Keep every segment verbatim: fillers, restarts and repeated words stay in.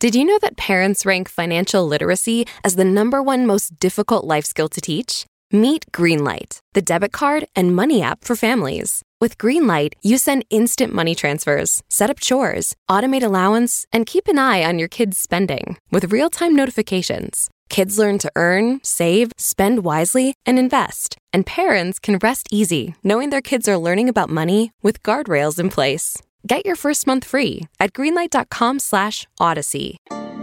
Did you know that parents rank financial literacy as the number one most difficult life skill to teach? Meet Greenlight, the debit card and money app for families. With Greenlight, you send instant money transfers, set up chores, automate allowance, and keep an eye on your kids' spending with real-time notifications. Kids learn to earn, save, spend wisely, and invest. And parents can rest easy knowing their kids are learning about money with guardrails in place. Get your first month free at greenlight.com slash odyssey.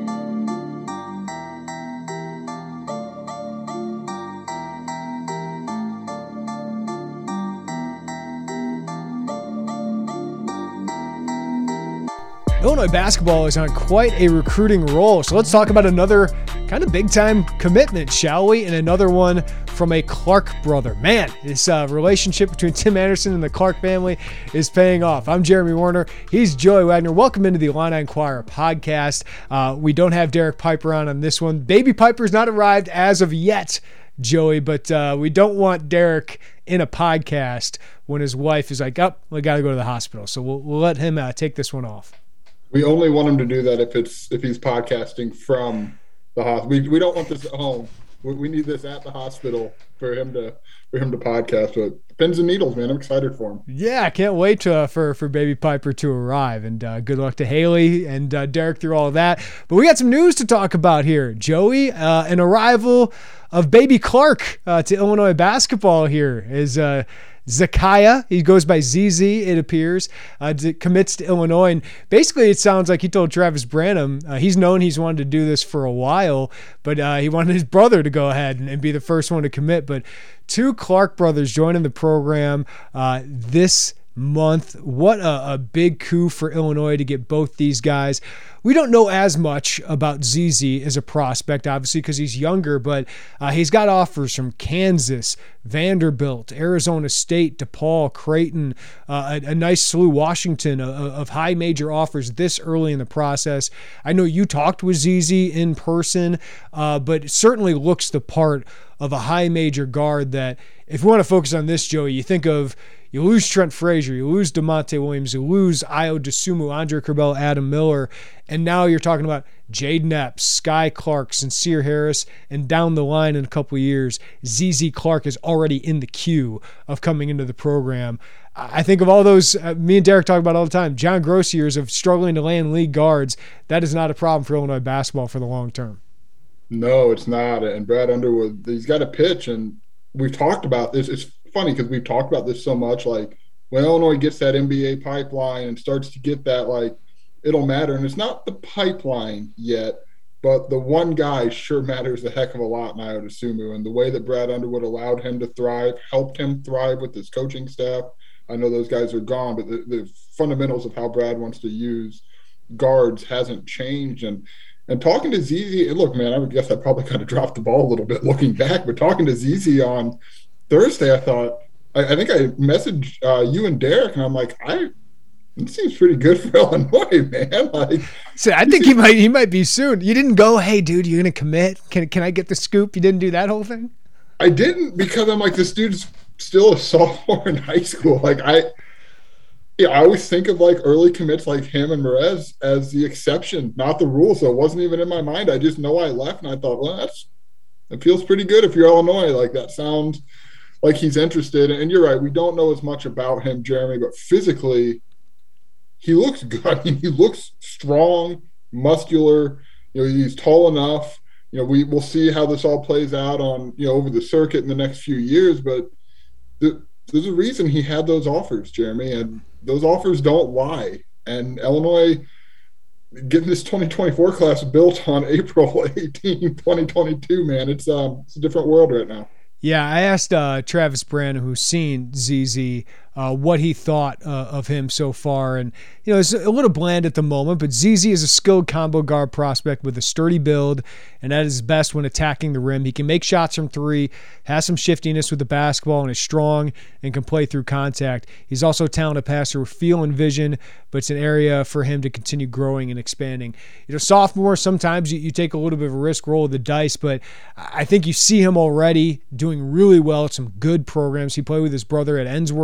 Illinois basketball is on quite a recruiting roll, so let's talk about another kind of big-time commitment, shall we? And another one from a Clark brother. Man, this uh, relationship between Tim Anderson and the Clark family is paying off. I'm Jeremy Warner. He's Joey Wagner. Welcome into the Illini Inquirer podcast. Uh, we don't have Derek Piper on on this one. Baby Piper's not arrived as of yet, Joey, but uh, we don't want Derek in a podcast when his wife is like, oh, we got to go to the hospital. So we'll, we'll let him uh, take this one off. We only want him to do that if it's if he's podcasting from the hospital. We we don't want this at home. We, we need this at the hospital for him to for him to podcast. But pins and needles, man. I'm excited for him. Yeah, I can't wait to, for for Baby Piper to arrive. And uh, good luck to Haley and uh, Derek through all of that. But we got some news to talk about here, Joey. Uh, an arrival of Baby Clark uh, to Illinois basketball here is. Uh, Zakiah, he goes by Z Z, it appears, uh, commits to Illinois. And basically, it sounds like he told Travis Branham, uh, he's known he's wanted to do this for a while, but uh, he wanted his brother to go ahead and, and be the first one to commit. But two Clark brothers joining the program uh, this month. What a, a big coup for Illinois to get both these guys. We don't know as much about Z Z as a prospect, obviously, because he's younger, but uh, he's got offers from Kansas, Vanderbilt, Arizona State, DePaul, Creighton, uh, a, a nice slew, Washington, uh, of high major offers this early in the process. I know you talked with Z Z in person, uh, but it certainly looks the part of a high major guard that, if we want to focus on this, Joey, you think of you lose Trent Frazier, you lose DeMonte Williams, you lose Ayo Dosunmu, Andre Curbelo, Adam Miller, and now you're talking about Jaden Epps, Sky Clark, Sincere Harris, and down the line in a couple of years, Z Z Clark is already in the queue of coming into the program. I think of all those, uh, me and Derek talk about all the time, John Gross years of struggling to land league guards. That is not a problem for Illinois basketball for the long term. No, it's not. And Brad Underwood, he's got a pitch, and we've talked about this. It's funny because we've talked about this so much. Like when Illinois gets that N B A pipeline and starts to get that, like it'll matter. And it's not the pipeline yet, but the one guy sure matters a heck of a lot in Ayo Dosunmu. And the way that Brad Underwood allowed him to thrive, helped him thrive with his coaching staff. I know those guys are gone, but the, the fundamentals of how Brad wants to use guards hasn't changed. And and talking to Z Z, look, man, I guess I probably kind of dropped the ball a little bit looking back, but talking to Z Z on Thursday, I thought, I, I think I messaged uh, you and Derek, and I'm like, I it seems pretty good for Illinois, man. Like, so I think he might he might be soon. You didn't go, hey, dude, you're gonna commit? Can can I get the scoop? You didn't do that whole thing? I didn't, because I'm like, this dude's still a sophomore in high school. Like I, yeah, I always think of like early commits like him and Merez as the exception, not the rule. So it wasn't even in my mind. I just know I left, and I thought, well, that's it feels pretty good if you're Illinois. Like that sounds like he's interested. And you're right, we don't know as much about him, Jeremy, but physically he looks good. I mean, he looks strong, muscular. You know, he's tall enough. You know, we we'll see how this all plays out on, you know, over the circuit in the next few years. But the, there's a reason he had those offers, Jeremy, and those offers don't lie. And Illinois getting this twenty twenty-four class built on April eighteenth, twenty twenty-two, man, it's um it's a different world right now. Yeah, I asked uh, Travis Branham, who's seen Z Z, uh, what he thought uh, of him so far. And, you know, it's a little bland at the moment, but Z Z is a skilled combo guard prospect with a sturdy build, and at his best when attacking the rim. He can make shots from three, has some shiftiness with the basketball, and is strong and can play through contact. He's also a talented passer with feel and vision, but it's an area for him to continue growing and expanding. You know, sophomore, sometimes you, you take a little bit of a risk, roll of the dice, but I think you see him already doing really well at some good programs. He played with his brother at Ensworth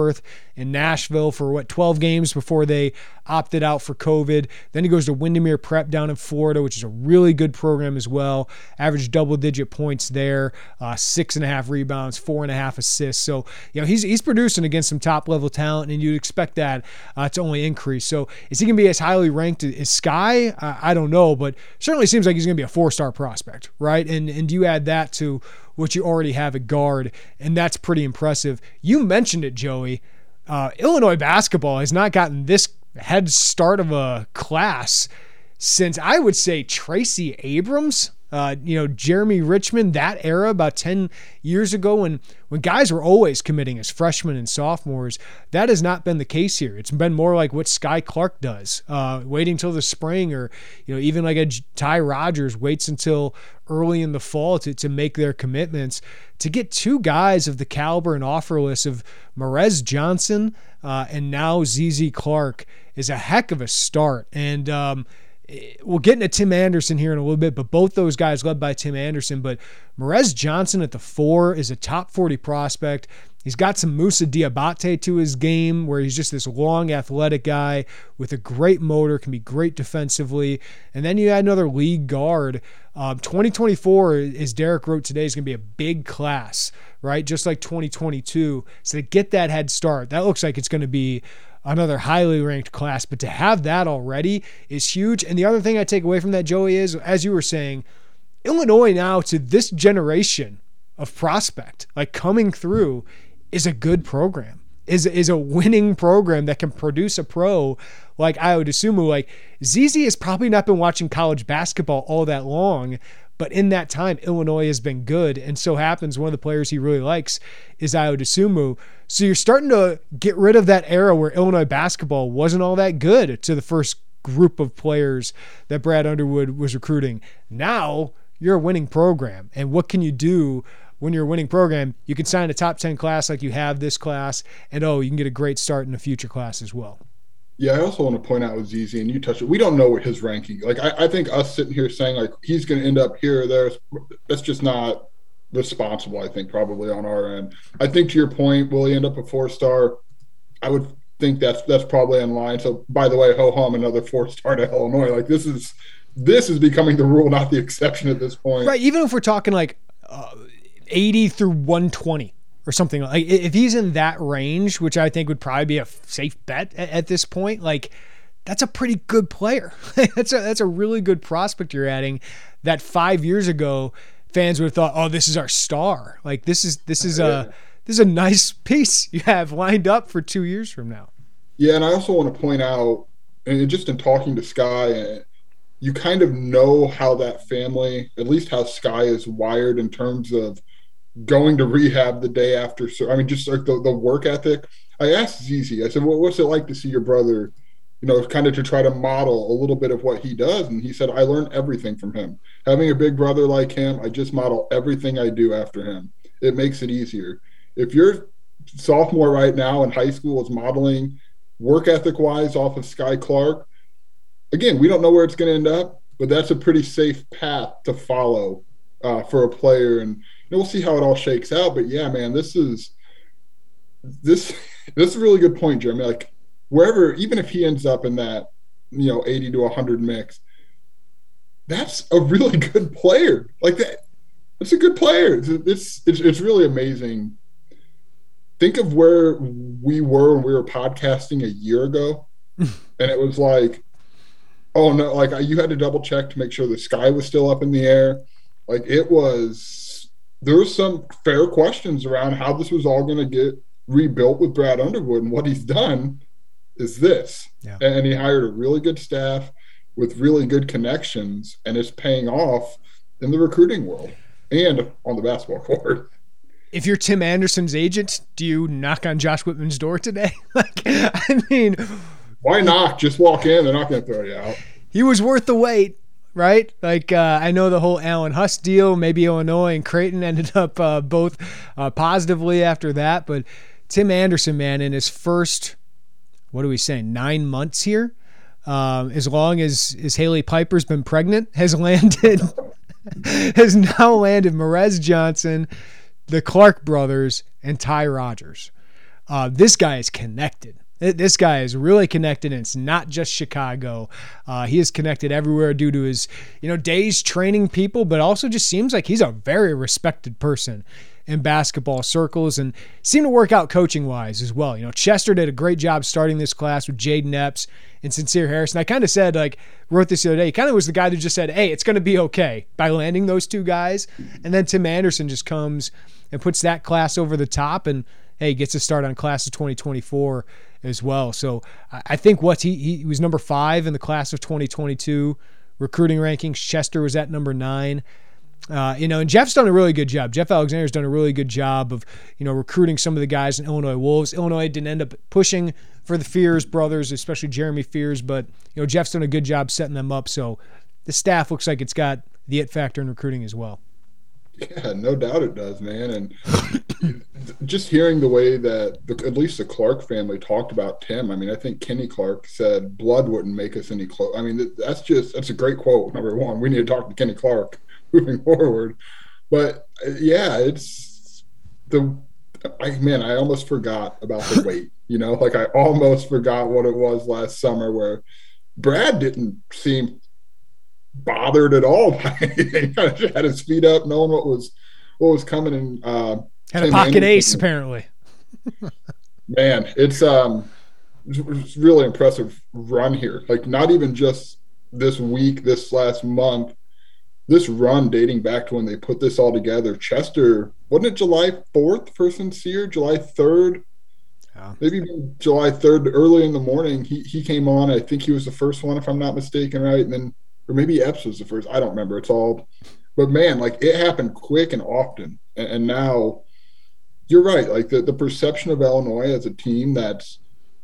in Nashville for what, twelve games before they opted out for COVID. Then he goes to Windermere Prep down in Florida, which is a really good program as well. Averaged double-digit points there, uh, six and a half rebounds, four and a half assists. So, you know, he's he's producing against some top-level talent, and you'd expect that uh, to only increase. So, is he going to be as highly ranked as Sky? Uh, I don't know, but certainly seems like he's going to be a four-star prospect, right? And and you add that to what you already have at guard, and that's pretty impressive. You mentioned it, Joey. Uh, Illinois basketball has not gotten this head start of a class since, I would say, Tracy Abrams, uh, you know, Jeremy Richmond, that era about ten years ago when, when guys were always committing as freshmen and sophomores. That has not been the case here. It's been more like what Sky Clark does, uh, waiting till the spring, or, you know, even like a Ty Rodgers waits until early in the fall to, to make their commitments. To get two guys of the caliber and offer list of Morez Johnson uh, and now Z Z Clark is a heck of a start. And um, we'll get into Tim Anderson here in a little bit, but both those guys led by Tim Anderson. But Morez Johnson at the four is a top forty prospect. He's got some Moussa Diabate to his game, where he's just this long, athletic guy with a great motor, can be great defensively. And then you add another league guard. Um, twenty twenty-four, as Derek wrote today, is going to be a big class, right? Just like twenty twenty-two. So to get that head start, that looks like it's going to be another highly ranked class. But to have that already is huge. And the other thing I take away from that, Joey, is, as you were saying, Illinois now, to this generation of prospect, like coming through, is a good program, is, is a winning program that can produce a pro like Ayo Dosunmu. Like, Z Z has probably not been watching college basketball all that long, but in that time, Illinois has been good. And so happens one of the players he really likes is Ayo Dosunmu. So you're starting to get rid of that era where Illinois basketball wasn't all that good to the first group of players that Brad Underwood was recruiting. Now you're a winning program. And what can you do when you're a winning program? You can sign a top ten class like you have this class, and oh, you can get a great start in a future class as well. Yeah, I also want to point out with Z Z, and you touched it, we don't know what his ranking. Like, I, I think us sitting here saying, like, he's going to end up here or there, that's just not responsible, I think, probably on our end. I think, to your point, will he end up a four-star? I would think that's that's probably in line. So, by the way, ho-hum, another four-star to Illinois. Like, this is this is becoming the rule, not the exception at this point. Right, even if we're talking, like, uh, eighty through one twenty or something, like if he's in that range, which I think would probably be a safe bet at, at this point, like that's a pretty good player. that's a, that's a really good prospect you're adding that five years ago fans would have thought, oh, this is our star. Like this is, this is a, this is a nice piece you have lined up for two years from now. Yeah. And I also want to point out, and just in talking to Sky, you kind of know how that family, at least how Sky is wired in terms of going to rehab the day after. So, I mean, just like the, the work ethic. I asked Z Z, I said, well, what's it like to see your brother, you know, kind of to try to model a little bit of what he does? And he said, I learned everything from him. Having a big brother like him, I just model everything I do after him. It makes it easier. If your sophomore right now in high school is modeling work ethic wise off of Sky Clark, again, we don't know where it's going to end up, but that's a pretty safe path to follow uh, for a player. And you know, we'll see how it all shakes out. But yeah, man, this is this this is a really good point, Jeremy. Like wherever, even if he ends up in that, you know, eighty to one hundred mix, that's a really good player. Like that, that's a good player. It's it's it's, it's really amazing. Think of where we were when we were podcasting a year ago, and it was like, oh no, like you had to double check to make sure the sky was still up in the air. Like it was. There was some fair questions around how this was all going to get rebuilt with Brad Underwood, and what he's done is this. Yeah. And he hired a really good staff with really good connections, and it's paying off in the recruiting world and on the basketball court. If you're Tim Anderson's agent, do you knock on Josh Whitman's door today? Like, I mean, why knock? Just walk in. They're not going to throw you out. He was worth the wait. Right? Like, uh, I know the whole Alan Huss deal, maybe Illinois and Creighton ended up uh, both uh, positively after that. But Tim Anderson, man, in his first, what are we saying, nine months here, um, as long as, as Haley Piper's been pregnant, has landed, has now landed Morez Johnson, the Clark brothers, and Ty Rodgers. Uh, this guy is connected. This guy is really connected, and it's not just Chicago. Uh, he is connected everywhere due to his, you know, days training people, but also just seems like he's a very respected person in basketball circles and seemed to work out coaching-wise as well. You know, Chester did a great job starting this class with Jaden Epps and Sincere Harrison. I kind of said, like, wrote this the other day, he kind of was the guy that just said, hey, it's going to be okay by landing those two guys. And then Tim Anderson just comes and puts that class over the top and, hey, gets a start on class of twenty twenty-four as well. So I think what he, he was number five in the class of twenty twenty-two recruiting rankings. Chester was at number nine. Uh, you know, and Jeff's done a really good job. Jeff Alexander's done a really good job of, you know, recruiting some of the guys in Illinois Wolves. Illinois didn't end up pushing for the Fears brothers, especially Jeremy Fears, but, you know, Jeff's done a good job setting them up. So the staff looks like it's got the it factor in recruiting as well. Yeah, no doubt it does, man. And just hearing the way that the, at least the Clark family talked about Tim, I mean, I think Kenny Clark said blood wouldn't make us any close. I mean, that's just, that's a great quote, number one. We need to talk to Kenny Clark moving forward. But, yeah, it's the I, – man, I almost forgot about the weight, you know? Like, I almost forgot what it was last summer where Brad didn't seem – bothered at all by anything. Kind of had his feet up, knowing what was what was coming, and uh, had a pocket ace apparently. Man, it's um, it's really impressive run here. Like not even just this week, this last month, this run dating back to when they put this all together. Chester, wasn't it July fourth for Sincere? July third. Yeah. Maybe July third, early in the morning. He he came on. I think he was the first one, if I'm not mistaken, right? And then. Or maybe Epps was the first. I don't remember. It's all – but, man, like it happened quick and often. And, and now you're right. Like the, the perception of Illinois as a team that's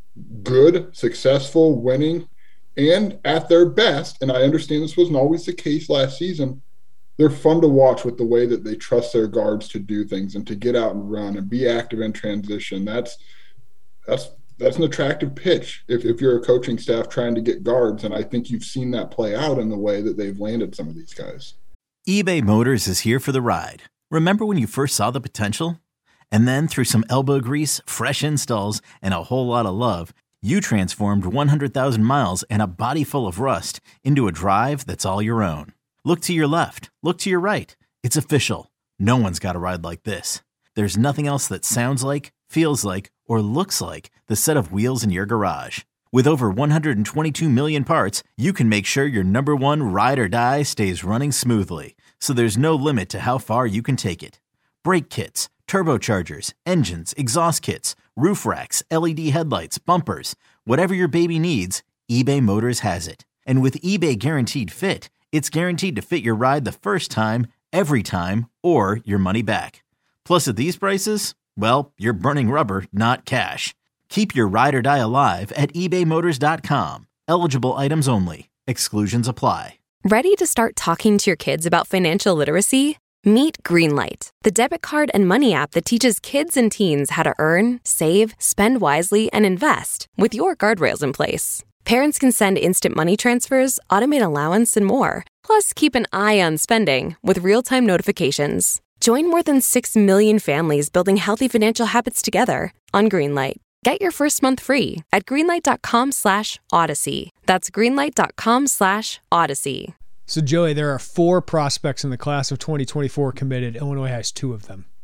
good, successful, winning, and at their best, and I understand this wasn't always the case last season, they're fun to watch with the way that they trust their guards to do things and to get out and run and be active in transition. That's that's – That's an attractive pitch if, if you're a coaching staff trying to get guards, and I think you've seen that play out in the way that they've landed some of these guys. eBay Motors is here for the ride. Remember when you first saw the potential? And then through some elbow grease, fresh installs, and a whole lot of love, you transformed one hundred thousand miles and a body full of rust into a drive that's all your own. Look to your left. Look to your right. It's official. No one's got a ride like this. There's nothing else that sounds like, feels like, or looks like the set of wheels in your garage. With over one hundred twenty-two million parts, you can make sure your number one ride or die stays running smoothly, so there's no limit to how far you can take it. Brake kits, turbochargers, engines, exhaust kits, roof racks, L E D headlights, bumpers, whatever your baby needs, eBay Motors has it. And with eBay Guaranteed Fit, it's guaranteed to fit your ride the first time, every time, or your money back. Plus at these prices, well, you're burning rubber, not cash. Keep your ride or die alive at ebay motors dot com. Eligible items only. Exclusions apply. Ready to start talking to your kids about financial literacy? Meet Greenlight, the debit card and money app that teaches kids and teens how to earn, save, spend wisely, and invest with your guardrails in place. Parents can send instant money transfers, automate allowance, and more. Plus, keep an eye on spending with real-time notifications. Join more than six million families building healthy financial habits together on Greenlight. Get your first month free at greenlight.com slash odyssey. That's greenlight.com slash odyssey. So, Joey, there are four prospects in the class of twenty twenty-four committed. Illinois has two of them.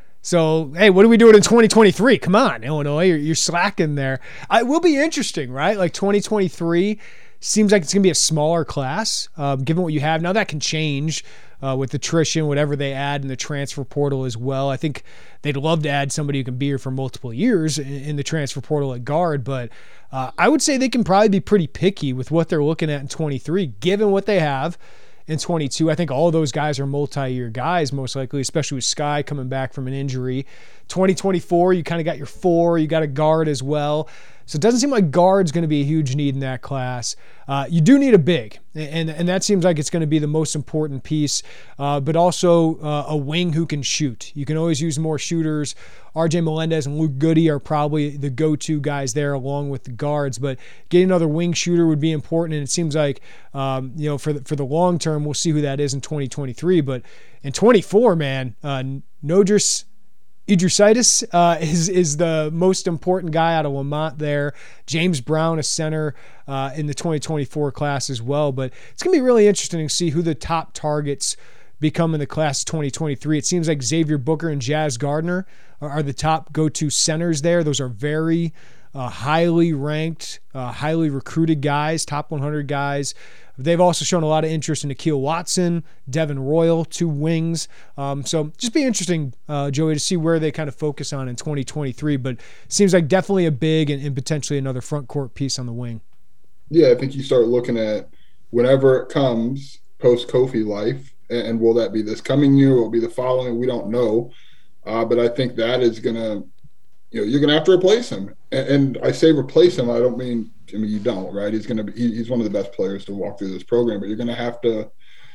So, hey, what are we doing in twenty twenty-three? Come on, Illinois, you're, you're slacking there. It will be interesting, right? Like twenty twenty-three seems like it's going to be a smaller class, um, given what you have. Now that can change uh, with attrition, whatever they add in the transfer portal as well. I think they'd love to add somebody who can be here for multiple years in, in the transfer portal at guard, but uh, I would say they can probably be pretty picky with what they're looking at in twenty-three, given what they have in twenty-two. I think all of those guys are multi-year guys, most likely, especially with Sky coming back from an injury. twenty twenty-four, you kind of got your four, you got a guard as well. So it doesn't seem like guard's going to be a huge need in that class. Uh, you do need a big, and and that seems like it's going to be the most important piece, uh, but also uh, a wing who can shoot. You can always use more shooters. R J Melendez and Luke Goody are probably the go-to guys there along with the guards, but getting another wing shooter would be important, and it seems like, um, you know, for the, for the long term, we'll see who that is in twenty twenty-three, but in twenty-four, man, uh, Nodris Idrisitis uh, is is the most important guy out of Lamont there. James Brown, a center uh, in the twenty twenty-four class as well. But it's going to be really interesting to see who the top targets become in the class of twenty twenty-three. It seems like Xavier Booker and Jazz Gardner are, are the top go-to centers there. Those are very uh, highly ranked, uh, highly recruited guys, top one hundred guys. They've also shown a lot of interest in Akil Watson, Devin Royal, two wings. Um, so just be interesting, uh, Joey, to see where they kind of focus on in twenty twenty-three. But it seems like definitely a big and, and potentially another front court piece on the wing. Yeah, I think you start looking at whenever it comes post-Kofi life, and, and will that be this coming year? Will it be the following? We don't know. Uh, but I think that is going to, you know, you're going to have to replace him. And, and I say replace him, I don't mean – I mean, you don't, right? He's going to be, he's one of the best players to walk through this program, but you're going to have to,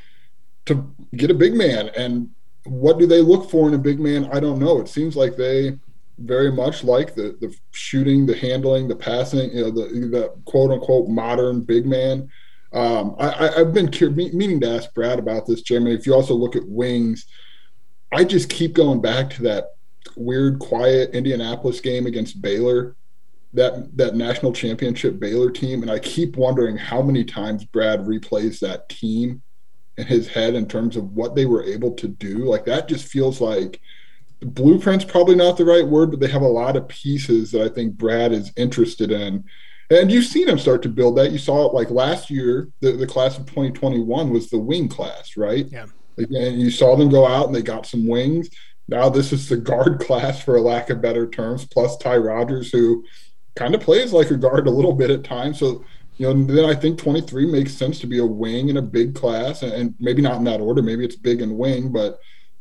to get a big man. And what do they look for in a big man? I don't know. It seems like they very much like the, the shooting, the handling, the passing, you know, the, the quote unquote modern big man. Um, I, I've been meaning to ask Brad about this, Jeremy. If you also look at wings, I just keep going back to that weird, quiet Indianapolis game against Baylor. That that national championship Baylor team, and I keep wondering how many times Brad replays that team in his head in terms of what they were able to do. Like, that just feels like the blueprint's probably not the right word, but they have a lot of pieces that I think Brad is interested in. And you've seen him start to build that. You saw it like last year, the, the class of twenty twenty-one was the wing class, right? Yeah. And you saw them go out and they got some wings. Now this is the guard class, for a lack of better terms, plus Ty Rodgers, who – kind of plays like a guard a little bit at times. So, you know, then I think twenty-three makes sense to be a wing in a big class, and, and maybe not in that order. Maybe it's big and wing, but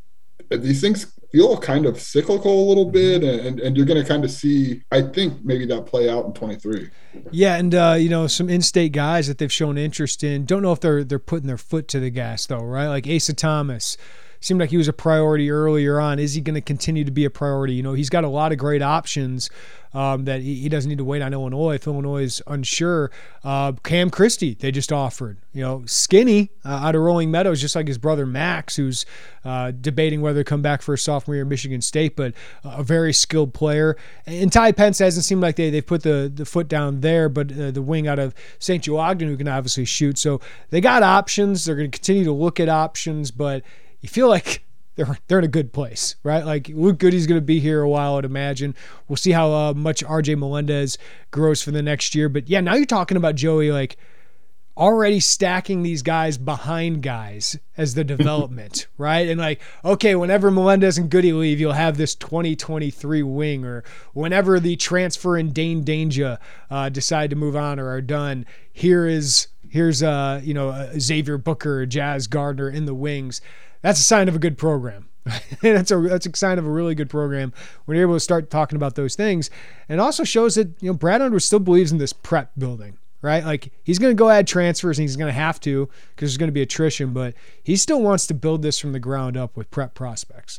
these things feel kind of cyclical a little bit, and, and you're going to kind of see, I think, maybe that play out in twenty-three. Yeah, and, uh, you know, some in-state guys that they've shown interest in. Don't know if they're they're putting their foot to the gas, though, right? Like Asa Thomas. Seemed like he was a priority earlier on. Is he going to continue to be a priority? You know, he's got a lot of great options um, that he, he doesn't need to wait on Illinois if Illinois is unsure. Uh, Cam Christie, they just offered. You know, skinny uh, out of Rolling Meadows, just like his brother Max, who's uh, debating whether to come back for a sophomore year at Michigan State, but a very skilled player. And Ty Pence hasn't seemed like they, they've put the, the foot down there, but uh, the wing out of Saint Joe Ogden, who can obviously shoot. So they got options. They're going to continue to look at options, but you feel like they're they're in a good place, right? Like Luke Goody's going to be here a while, I'd imagine. We'll see how uh, much R J Melendez grows for the next year. But yeah, now you're talking about Joey, like already stacking these guys behind guys as the development, right? And like, okay, whenever Melendez and Goody leave, you'll have this twenty twenty-three wing, or whenever the transfer and Dane Danger uh, decide to move on or are done, here is here's uh you know uh, Xavier Booker or Jazz Gardner in the wings. That's a sign of a good program. that's a that's a sign of a really good program when you're able to start talking about those things. And it also shows that, you know, Brad Underwood still believes in this prep building, right? Like, he's going to go add transfers, and he's going to have to because there's going to be attrition, but he still wants to build this from the ground up with prep prospects.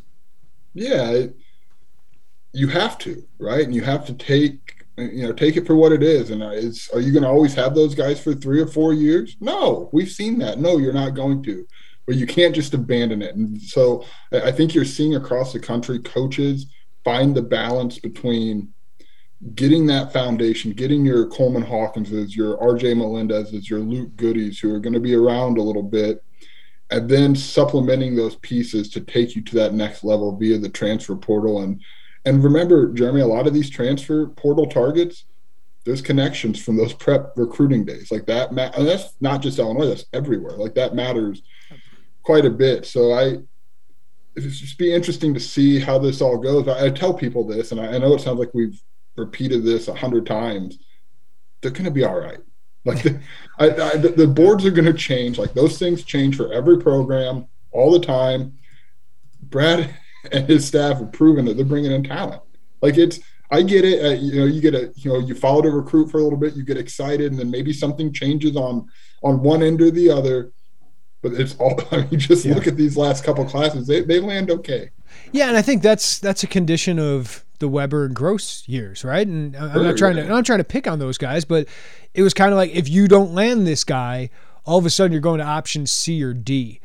Yeah, you have to, right? And you have to take, you know, take it for what it is. And is, are you going to always have those guys for three or four years? No, we've seen that. No, you're not going to. But you can't just abandon it. And so I think you're seeing across the country coaches find the balance between getting that foundation, getting your Coleman Hawkinses, your R J Melendezes, your Luke Goodies, who are going to be around a little bit, and then supplementing those pieces to take you to that next level via the transfer portal. And and remember, Jeremy, a lot of these transfer portal targets, there's connections from those prep recruiting days. Like that, ma- and that's not just Illinois, that's everywhere. Like that matters quite a bit. So I, it's just be interesting to see how this all goes. I, I tell people this, and I, I know it sounds like we've repeated this a hundred times. They're going to be all right. Like the, I, I, the, the boards are going to change. Like those things change for every program all the time. Brad and his staff have proven that they're bringing in talent. Like it's, I get it. Uh, you know, you get a, you know, you follow a recruit for a little bit, you get excited, and then maybe something changes on, on one end or the other. But it's all, I mean, just yeah. look at these last couple of classes. They they land okay. Yeah, and I think that's that's a condition of the Weber and Gross years, right? And I'm sure, not trying yeah. to I'm not trying to pick on those guys, but it was kind of like, if you don't land this guy, all of a sudden you're going to option C or D.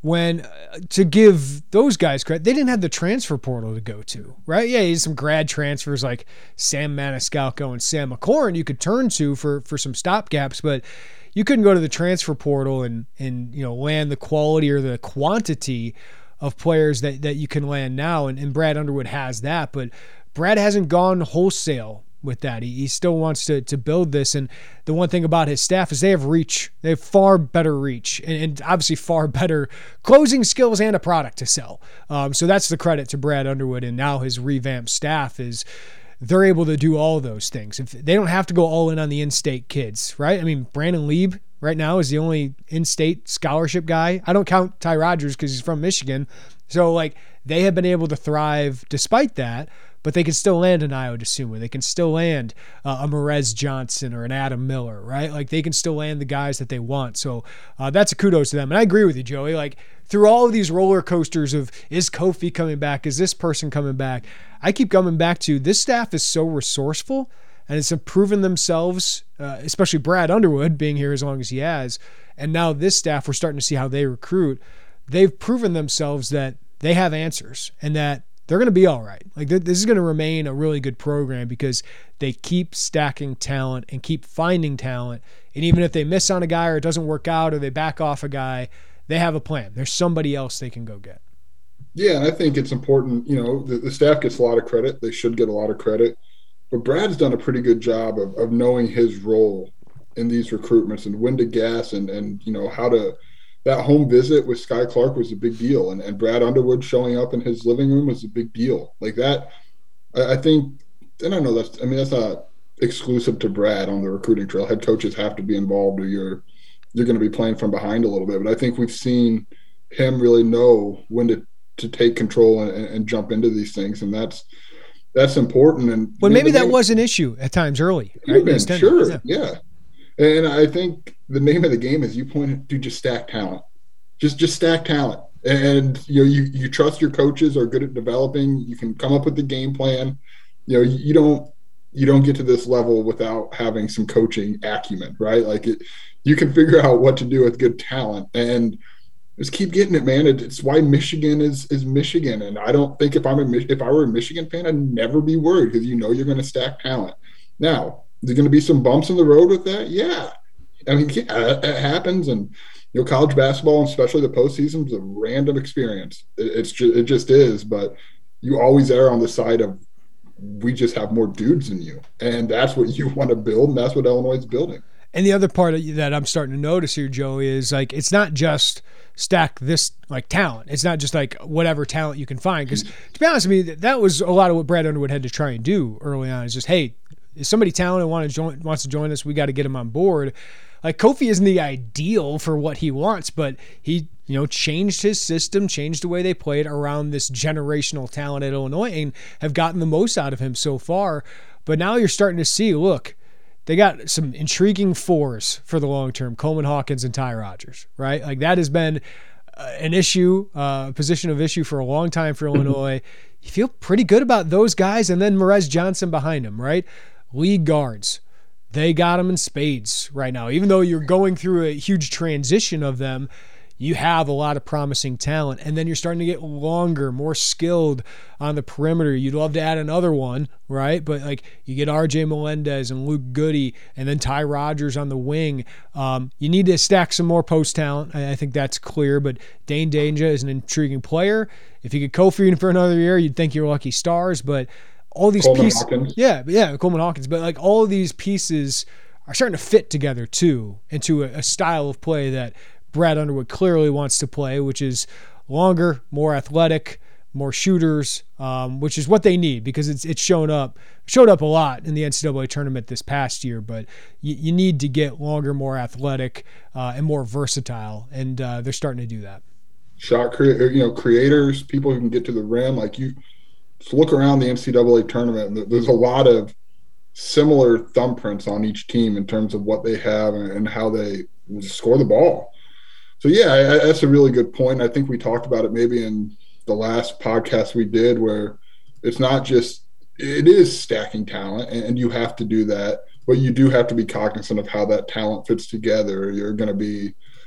when uh, to give those guys credit, they didn't have the transfer portal to go to, right? Yeah, you had some grad transfers like Sam Maniscalco and Sam McLaurin you could turn to for for some stopgaps, but you couldn't go to the transfer portal and and you know land the quality or the quantity of players that that you can land now, and, and Brad Underwood has that, but Brad hasn't gone wholesale with that. He, he still wants to to build this, and the one thing about his staff is they have reach. They have far better reach, and, and obviously far better closing skills and a product to sell. Um, so that's the credit to Brad Underwood, and now his revamped staff is they're able to do all those things. If they don't have to go all in on the in-state kids, right? I mean, Brandon Lieb right now is the only in-state scholarship guy. I don't count Ty Rodgers because he's from Michigan. So like they have been able to thrive despite that, but they can still land an Io DeSumo. They can still land uh, a Merez Johnson or an Adam Miller, right? Like they can still land the guys that they want. So uh, that's a kudos to them. And I agree with you, Joey. Like through all of these roller coasters of is Kofi coming back? Is this person coming back? I keep coming back to this staff is so resourceful and it's proven themselves, uh, especially Brad Underwood being here as long as he has. And now this staff, we're starting to see how they recruit. They've proven themselves that they have answers and that they're going to be all right. Like this is going to remain a really good program because they keep stacking talent and keep finding talent. And even if they miss on a guy or it doesn't work out or they back off a guy, they have a plan. There's somebody else they can go get. Yeah, and I think it's important, you know, the, the staff gets a lot of credit. They should get a lot of credit. But Brad's done a pretty good job of, of knowing his role in these recruitments and when to gas and, and, you know, how to – that home visit with Sky Clark was a big deal. And, and Brad Underwood showing up in his living room was a big deal. Like that, I, I think – and I know that's – I mean, that's not exclusive to Brad on the recruiting trail. Head coaches have to be involved or you're you're going to be playing from behind a little bit. But I think we've seen him really know when to – to take control and, and jump into these things. And that's, that's important. And well, maybe that was an issue at times early. Right? Been, sure. Yeah. yeah. And I think the name of the game is you pointed to just stack talent, just, just stack talent. And, you know, you, you trust your coaches are good at developing. You can come up with the game plan. You know, you, you don't, you don't get to this level without having some coaching acumen, right? Like it, you can figure out what to do with good talent and just keep getting it, man. It, it's why Michigan is is Michigan, and I don't think if I'm a if I were a Michigan fan, I'd never be worried because you know you're going to stack talent. Now, there's going to be some bumps in the road with that, yeah. I mean, yeah, it happens, and you know, college basketball, and especially the postseason, is a random experience. It, it's just it just is, but you always err on the side of we just have more dudes than you, and that's what you want to build, and that's what Illinois is building. And the other part that I'm starting to notice here, Joey, is like it's not just stack this like talent. It's not just like whatever talent you can find. Because to be honest with me, that was a lot of what Brad Underwood had to try and do early on. Is just, hey, is somebody talented want to join wants to join us? We got to get him on board. Like Kofi isn't the ideal for what he wants, but he you know changed his system, changed the way they played around this generational talent at Illinois, and have gotten the most out of him so far. But now you're starting to see, look. They got some intriguing fours for the long term, Coleman Hawkins and Ty Rodgers, right? Like that has been uh, an issue, uh, a position of issue for a long time for Illinois. You feel pretty good about those guys. And then Merez Johnson behind him, right? League guards. They got them in spades right now. Even though you're going through a huge transition of them, you have a lot of promising talent. And then you're starting to get longer, more skilled on the perimeter. You'd love to add another one, right? But like you get R J Melendez and Luke Goody and then Ty Rodgers on the wing. Um, you need to stack some more post talent. I, I think that's clear. But Dane Danger is an intriguing player. If you could Kofi for another year, you'd think you're lucky stars. But all these Coleman pieces. Hawkins. Yeah, yeah, Coleman Hawkins. But like all of these pieces are starting to fit together too into a, a style of play that Brad Underwood clearly wants to play, which is longer, more athletic, more shooters, um, which is what they need because it's it's shown up showed up a lot in the N C double A tournament this past year. But you, you need to get longer, more athletic, uh, and more versatile, and uh, they're starting to do that. Shot creator, you know, creators, people who can get to the rim. Like you, just look around the N C double A tournament, and there's a lot of similar thumbprints on each team in terms of what they have and, and how they score the ball. So, yeah, I, that's a really good point. I think we talked about it maybe in the last podcast we did where it's not just – it is stacking talent, and, and you have to do that. But you do have to be cognizant of how that talent fits together. You're going to be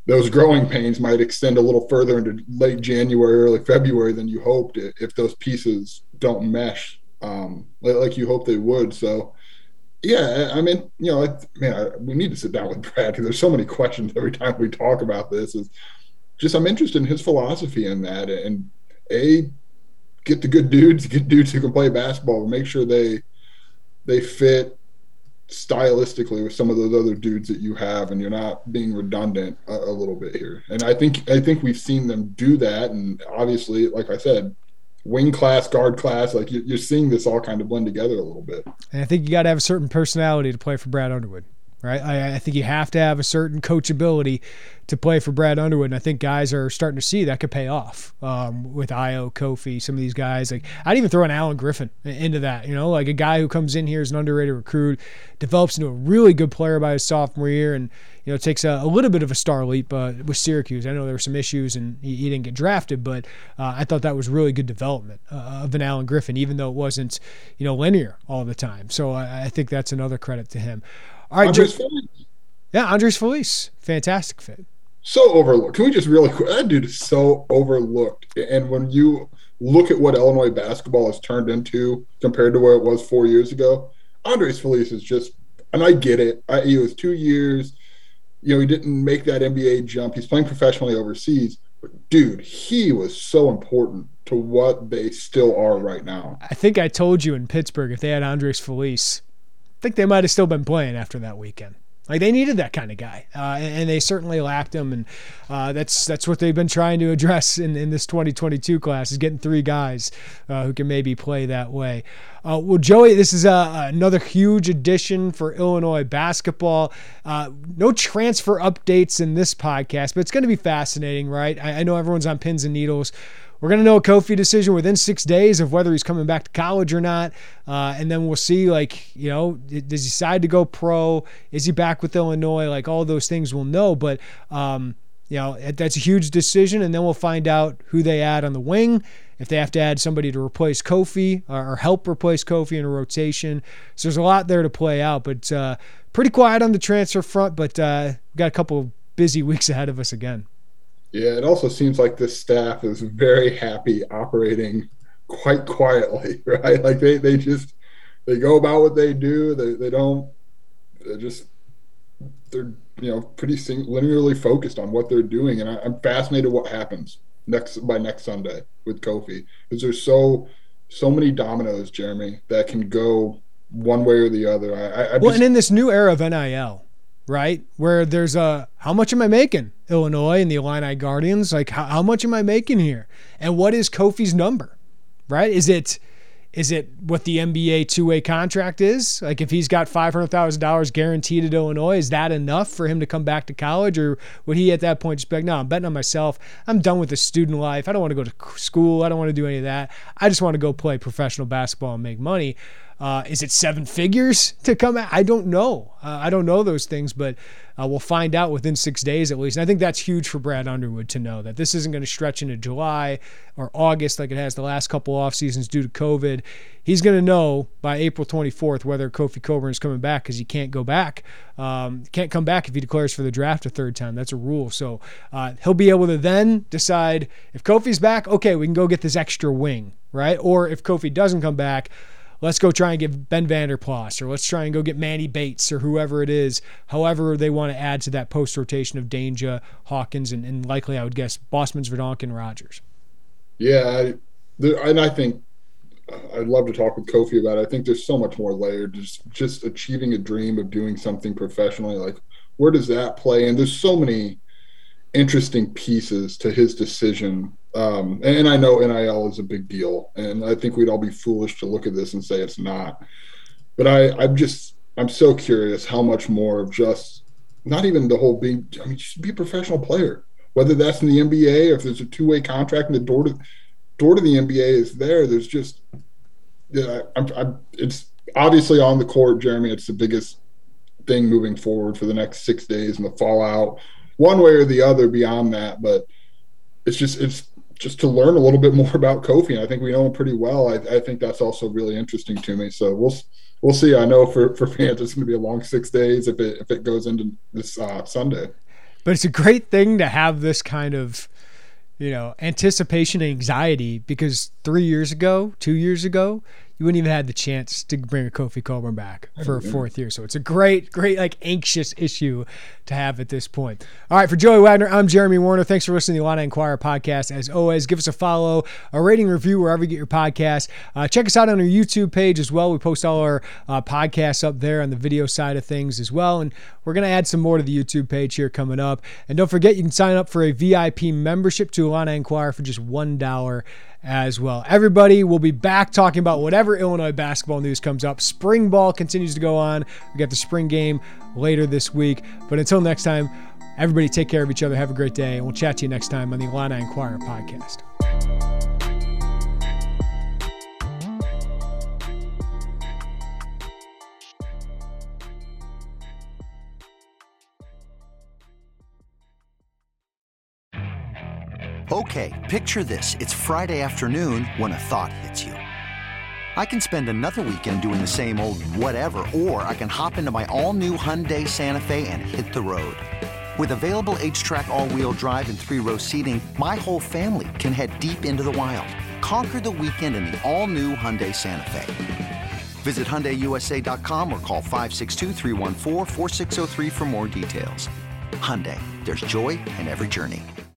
those growing pains might extend a little further into late January, early February than you hoped if those pieces don't mesh um, like you hope they would. So, yeah, I mean, you know, man, I, we need to sit down with Brad because there's so many questions every time we talk about this. Is just I'm interested in his philosophy in that, and a get the good dudes, get dudes who can play basketball, and make sure they they fit stylistically with some of those other dudes that you have, and you're not being redundant a, a little bit here. And I think I think we've seen them do that, and obviously, like I said, wing class, guard class, like you're seeing this all kind of blend together a little bit. And I think you got to have a certain personality to play for Brad Underwood, right? I, I think you have to have a certain coachability to play for Brad Underwood, and I think guys are starting to see that could pay off um, with Ayo, Kofi, some of these guys. Like I'd even throw an Alan Griffin into that, you know, like a guy who comes in here as an underrated recruit, develops into a really good player by his sophomore year, and you know takes a, a little bit of a star leap uh, with Syracuse. I know there were some issues and he, he didn't get drafted, but uh, I thought that was really good development uh, of an Alan Griffin, even though it wasn't, you know, linear all the time. So I, I think that's another credit to him. All right, Andres Joe, yeah, Andres Feliz, fantastic fit. So overlooked. Can we just really quick? That dude is so overlooked. And when you look at what Illinois basketball has turned into compared to where it was four years ago, Andres Feliz is just, and I get it. I, he was two years. You know, he didn't make that N B A jump. He's playing professionally overseas. But dude, he was so important to what they still are right now. I think I told you in Pittsburgh, if they had Andres Feliz, I think they might have still been playing after that weekend. Like they needed that kind of guy, uh, and, and they certainly lacked him, and uh, that's that's what they've been trying to address in, in this twenty twenty-two class is getting three guys uh, who can maybe play that way. Uh, well, Joey, this is uh, another huge addition for Illinois basketball. Uh, no transfer updates in this podcast, but it's going to be fascinating, right? I, I know everyone's on pins and needles. We're going to know a Kofi decision within six days of whether he's coming back to college or not. Uh, and then we'll see, like, you know, does he decide to go pro? Is he back with Illinois? Like, all those things we'll know. But, um, you know, that's a huge decision. And then we'll find out who they add on the wing, if they have to add somebody to replace Kofi or help replace Kofi in a rotation. So there's a lot there to play out. But uh, pretty quiet on the transfer front. But uh, we've got a couple busy weeks ahead of us again. Yeah, it also seems like this staff is very happy operating quite quietly, right? Like they, they just they go about what they do. They they don't they're just they're you know pretty linearly focused on what they're doing, and I, I'm fascinated what happens next by next Sunday with Kofi because there's so so many dominoes, Jeremy, that can go one way or the other. I, I well, just, and in this new era of N I L, right, where there's a how much am I making? Illinois and the Illini Guardians, like how, how much am I making here? And what is Kofi's number, right? Is it is it what the N B A two-way contract is? Like if he's got five hundred thousand dollars guaranteed at Illinois, is that enough for him to come back to college? Or would he at that point just be like, no, I'm betting on myself. I'm done with the student life. I don't want to go to school. I don't want to do any of that. I just want to go play professional basketball and make money. Uh, is it seven figures to come out? I don't know. Uh, I don't know those things, but uh, we'll find out within six days at least. And I think that's huge for Brad Underwood to know that this isn't going to stretch into July or August like it has the last couple off seasons due to COVID. He's going to know by April twenty-fourth whether Kofi Cockburn is coming back because he can't go back. Um, can't come back if he declares for the draft a third time. That's a rule. So uh, he'll be able to then decide if Kofi's back, okay, we can go get this extra wing, right? Or if Kofi doesn't come back, let's go try and get Ben Vanderplas, or let's try and go get Manny Bates, or whoever it is, however they want to add to that post rotation of Danger, Hawkins, and, and likely I would guess Bosmans, Verdonk, and Rogers. Yeah, I, there, and I think uh, I'd love to talk with Kofi about it. I think there's so much more layered. Just just achieving a dream of doing something professionally, like where does that play? And there's so many interesting pieces to his decision. Um, and, and I know N I L is a big deal, and I think we'd all be foolish to look at this and say it's not. But I, I'm just, I'm so curious how much more of just, not even the whole being, I mean, just be a professional player, whether that's in the N B A or if there's a two-way contract and the door to, door to the N B A is there. There's just, yeah, I'm, I'm, it's obviously on the court, Jeremy. It's the biggest thing moving forward for the next six days and the fallout, one way or the other beyond that. But it's just, it's, just to learn a little bit more about Kofi. And I think we know him pretty well. I, I think that's also really interesting to me. So we'll we'll see. I know for, for fans, it's going to be a long six days if it if it goes into this uh, Sunday. But it's a great thing to have this kind of, you know, anticipation and anxiety, because three years ago, two years ago, you wouldn't even have the chance to bring a Kofi Coburn back for a fourth year. So it's a great, great, like, anxious issue to have at this point. All right, for Joey Wagner, I'm Jeremy Warner. Thanks for listening to the Illini Inquirer podcast. As always, give us a follow, a rating, review wherever you get your podcasts. Uh, check us out on our YouTube page as well. We post all our uh, podcasts up there on the video side of things as well. And we're going to add some more to the YouTube page here coming up. And don't forget, you can sign up for a V I P membership to Illini Inquirer for just one dollar as well. Everybody, will be back talking about whatever Illinois basketball news comes up. Spring ball continues to go on. We got the spring game later this week. But until next time, everybody take care of each other. Have a great day. And we'll chat to you next time on the Illini Inquirer podcast. Okay, picture this. It's Friday afternoon when a thought hits you. I can spend another weekend doing the same old whatever, or I can hop into my all-new Hyundai Santa Fe and hit the road. With available H-Track all-wheel drive and three-row seating, my whole family can head deep into the wild. Conquer the weekend in the all-new Hyundai Santa Fe. Visit Hyundai U S A dot com or call five six two, three one four, four six zero three for more details. Hyundai, there's joy in every journey.